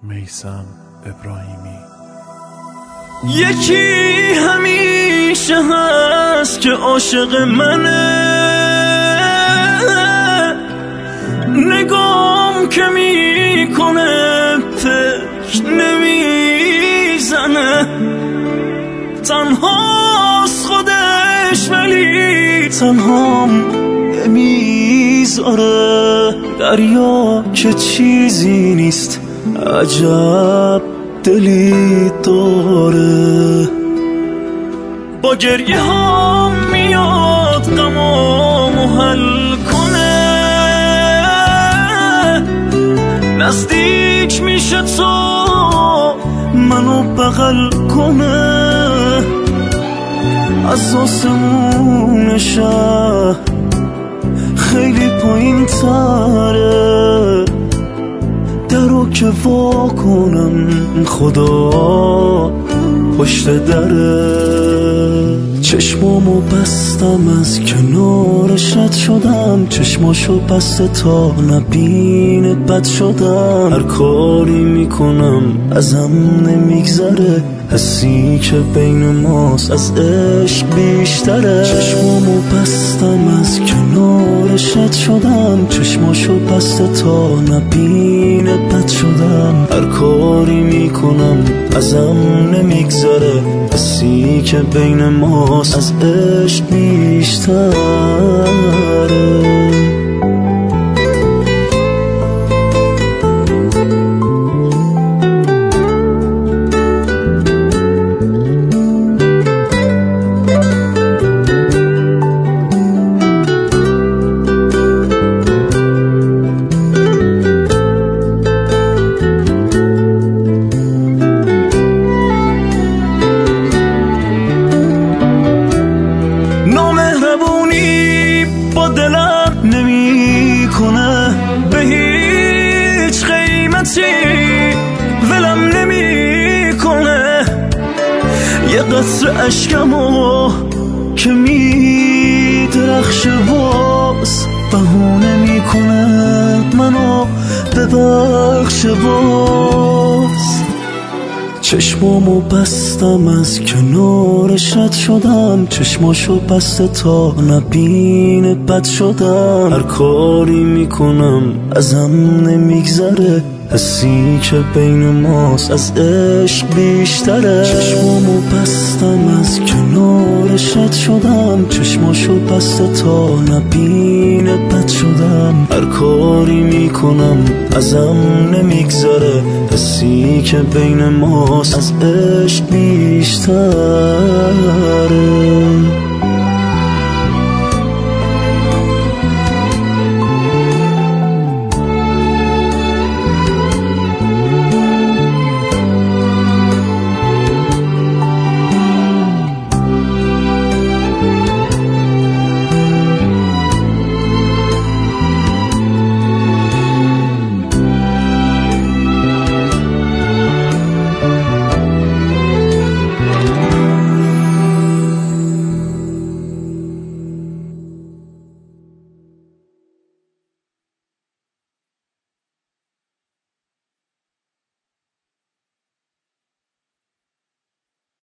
میثم ابراهیمی. یکی همیشه هست که عاشق منه، نگام که میکنه فکر نمیزنه، تنهاست خودش ولی تنهام نمیذاره. دریا که چیزی نیست، عجب دلی داره. با گریه ها میاد غمامو حل کنه، نزدیک میشه تا منو بغل کنه. از آسمون شهر خیلی پایین تره، درو که وا کنم خدا پشت دره. چشمامو بستم از کنارش رد شدم، چشماشو بسته تا نبینه بد شدم. هر کاری میکنم ازم نمیگذره، حسی که بین ماست از عشق بیشتره. چشمامو بستم از کنارش رد شدم، چشماشو بسته تا نبینه بد شدم. هر کاری میکنم ازم نمیگذره، حسی که بین ماست از عشق بیشتره. نامهربونی با دلم نمی کنه، به هیچ قیمتی ولم نمی کنه. یه قطره اشکمو که می درخشه باز بهونه می کنه منو ببخشه باز. چشمامو بستم از کنارش رد شدم، چشماشو بسته تا نبینه بد شدم. هر کاری میکنم ازم نمیگذره، حسی که بین ماست از عشق بیشتره. چشمامو بستم از کنارش رد شدم، چشماشو بسته تا نبینه بد شدم. هر کاری میکنم ازم نمیگذره، حسی که بین ماست از عشق بیشتره.